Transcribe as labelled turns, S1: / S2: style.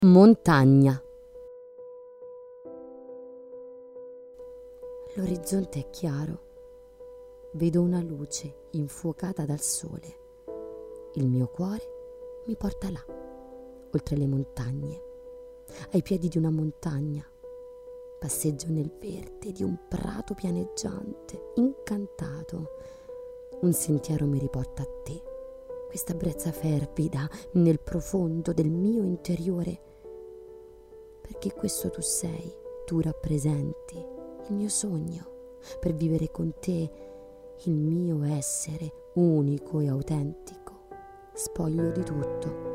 S1: Montagna. L'orizzonte è chiaro. Vedo una luce infuocata dal sole. Il mio cuore mi porta là, oltre le montagne, ai piedi di una montagna. Passeggio nel verde di un prato pianeggiante, incantato. Un sentiero mi riporta a te, questa brezza fervida nel profondo del mio interiore. Perché questo tu sei, tu rappresenti il mio sogno, per vivere con te il mio essere unico e autentico, spoglio di tutto.